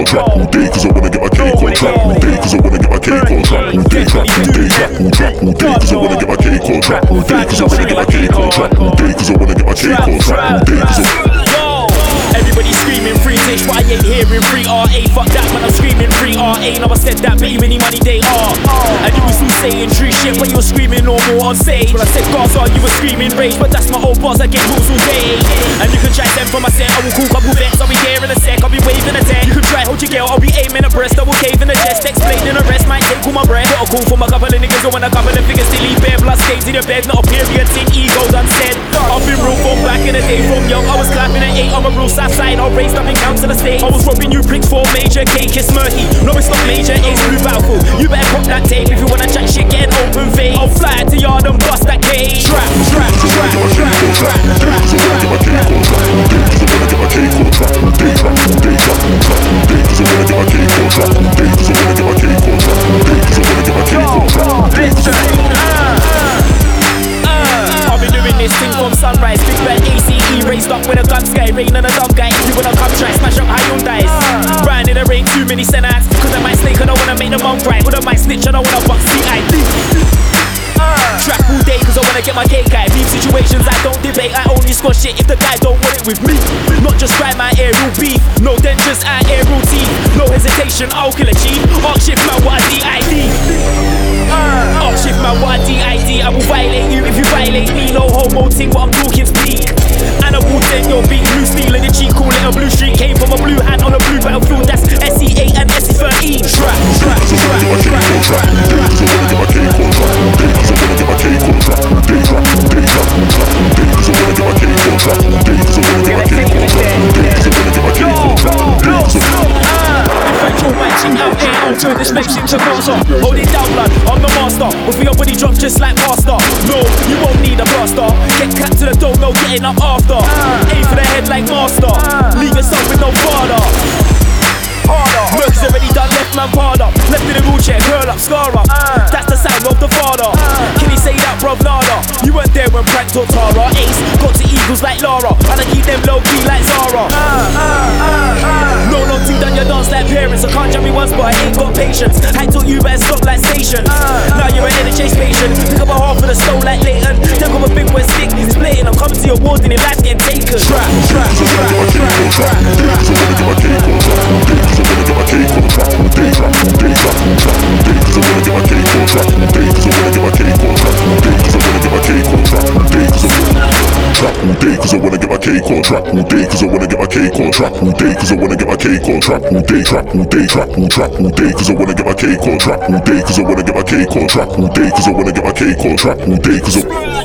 trap all day, cause I wanna get my cake on. Trap all day, cause I wanna get my cake on. Trap all day, trap all day, trap all day, cause I wanna get my cake on. Trap all day, cause I wanna get my cake on. Trap all day, cause I wanna get my cake on. Trap all day, cause everybody screaming free Tish, but I ain't hearing free RA. Fuck that man, I'm screaming free RA. Now I said that, bet you any money they are. And you was still saying true shit, but you were screaming no more on stage. When I said Gaza, you were screaming rage, but that's my old boss, I get rules all day. And you can try them for my set, I will call couple bets. I'll be there in a sec, I'll be waving a deck. You can try hold your girl, I'll be aiming a breast. I will cave in a chest, explaining the rest. Might take all my breath. Got a call from a couple of niggas, I want a couple of figures to leave bare blood stains in your bed. Not a period thing, ego done said. I've been real from back in the day, from young I was clapping at 8. I'm a real south side, I'll raise up and count to the stage. I was robbing you bricks for major cake, it's murky. No, it's not major, Ace Blue Battlefield. You better pop that tape if you wanna chat shit, get an open vein. I'll fly to yard and bust that cage. Trap, trap, trap, trap, trap, trap, trap, trap. I've been doing this thing from sunrise. Big bad ACE raised up with a gun sky. Rain and a dumb guy. If you wanna come try, smash up Hyundais. Riding in the rain, too many senates. Cause I might snake, I don't wanna make them on right. With a might snitch, I don't wanna box CID. Trap all day cause I wanna get my cake out. Beef situations I don't debate, I only score shit if the guy don't want it with me. Not just grind my aerial beef, no dentures I aerial teeth. No hesitation, I'll kill a chief. Arc shift man, what a DID. Arc shift man, what a DID. I will violate you if you violate me. No homo ting, what I'm talking speak. And I will dent your beat. Blue steel in the cheek, call it a blue streak. Came from a blue hand on a blue battlefield. That's SE8 and SE13. Trap, trap, trap, trap, trap, turn this makes into Gaza. Hold it down, blood, I'm the master. With your body drops just like master. No, you won't need a blaster. Get clapped to the dome, no getting up after. Aim for the head like master. Leave yourself with no father. Merc's already done, left man hard up. Left in the wheelchair, curl up, scar up. That's the sound of the father. Can he say that, bruv, nada? You weren't there when pranked or Tara. Ace, got to eagles like Lara. And I keep them low-key like Zara. No long thing done, you dance like parents. I can't jump me once, but I ain't got patience. I taught you better stop like stations. Now you're an chase patient. Pick up a half of the stone like Leighton. Take up a big west stick, it's blatant. I'm coming to your ward and your life's getting taken. Trap, trap, trap, trap, trap, cause I wanna get my cake on. Trap all day cause I wanna get my cake on. Trap all day cause I wanna get my cake on. Trap all day, trap all day, trap all day cause I wanna get my cake on. Trap all day cause I wanna get my cake on. Trap all day cause I wanna get my cake on. Trap all day cause I